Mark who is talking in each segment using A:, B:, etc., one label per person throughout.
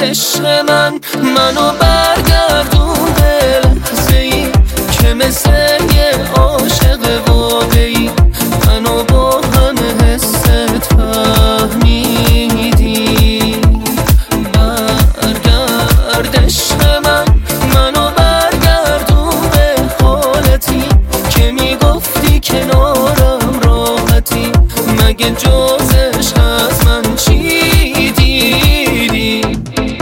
A: عشق منو برگردون به لحظه‌ای که مثل یه عاشق واقعی منو با همه حست فهمیدی. برگرد عشق منو برگردون به حالتی که میگفتی کنارم راحتی. مگه جزش از من چی دیدی؟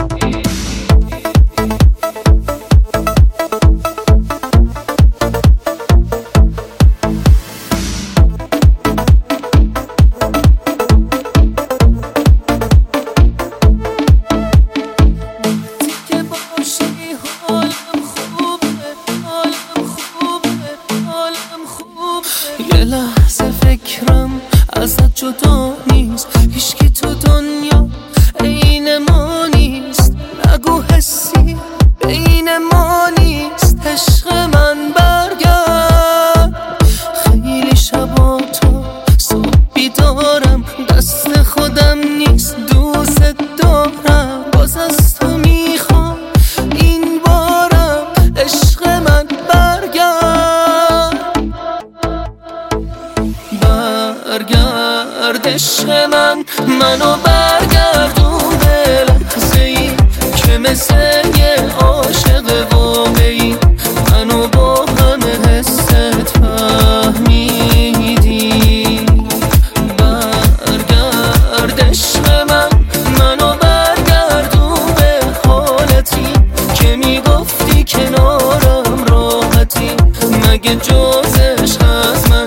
A: یه لحظه فکرم ازت جدا نیست، هیچکی تو دنیا عین ما نیست. نگو حسی بین ما نیست. عشق من برگرد. خیلی شبا تو صبح بیدارم، دست خودم نیست دوست دارم. باز از تو میخوام این بارم. عشق من برگرد. عشق منو برگردون به لحظه‌ای که مثل یه عاشق واقعی منو با همه حست فهمیدی. برگرد عشق منو برگردون به حالتی که میگفتی کنارم راحتی. مگه جزش از من